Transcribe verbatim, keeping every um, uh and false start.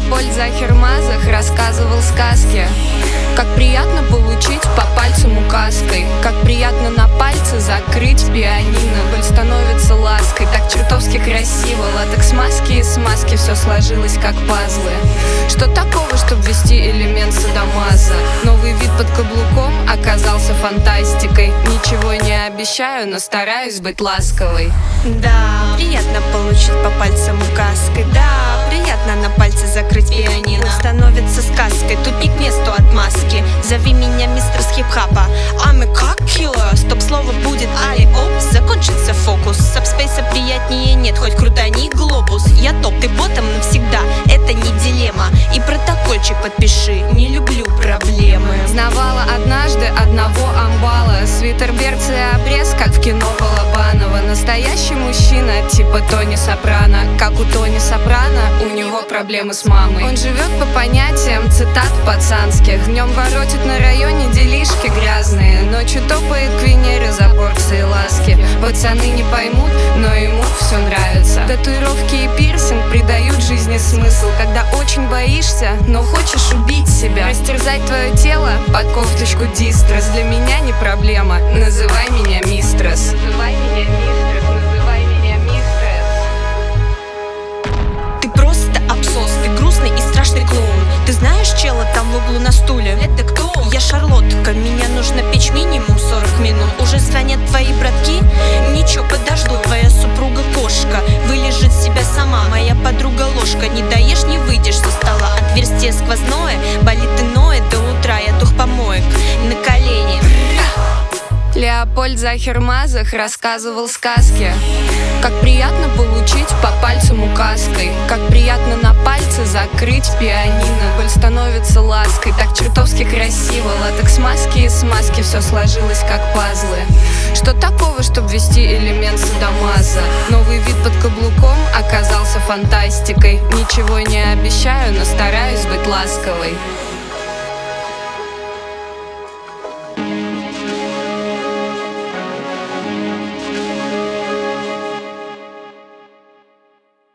Леопольд Захер-Мазах рассказывал сказки. Как приятно получить по пальцам указкой, как приятно на пальце закрыть пианино. Боль становится лаской, так чертовски красиво. Латекс маски и смазки, все сложилось как пазлы. Что такого, чтоб ввести элемент садомаза? Новый вид под каблуком оказался фантастикой. Ничего не обещаю, но стараюсь быть ласковой. Да, приятно получить по пальцам указкой. Да, приятно на пальце закрыть пианино. Становится сказкой, тут не к месту отмазки. Зови меня мистер с хип-хапа, I'm a cock killer. Стоп, слово будет али оп, закончится фокус. Сабспейса приятнее нет, хоть крутани глобус. Я топ, ты ботом навсегда, это не дилемма. И протокольчик подпиши, не люблю проблемы. Знавала однажды одного амбала, свитер, берцы и обрез, как в кино Балабанова. Настоящий мужчина, типа Тони Сопрано. Как у Тони Сопрано, у него проблемы с мамой. Он живет по понятиям цитат пацанских. Днем воротит на районе делишки грязные, ночью топает к Венере за порцией ласки. Пацаны не поймут, но ему все нравится. Татуировки и пирсинг придают жизни смысл. Когда очень боишься, но хочешь убить себя, растерзать твое тело под кофточку дистресс. Для меня не проблема, называй меня мистресс. Называй меня мистресс, называй меня мистресс. Ты просто абсос, ты грустный и страшный клоун. Ты знаешь чела там в углу на стуле? Это кто? Я Шарлотка, меня нужно печь минимум сорок минут. Уже звонят твои братки? Ничего, подожду, твоя супруга кошка вылежит себя сама, моя подруга ложка. Не доешь, не выйдешь со стола. Отверстие сквозное, болит и ноет до утра. Я дух помоек на колени. Леопольд Захер-Мазах рассказывал сказки. Как приятно получить по пальцам указкой, как приятно на пальце закрыть пианино. Боль становится лаской, так чертовски красиво. Латекс маски и смазки, все сложилось как пазлы. Что такого, чтоб ввести элемент садомаза? Новый вид под каблуком оказался фантастикой. Ничего не обещаю, но стараюсь быть ласковой.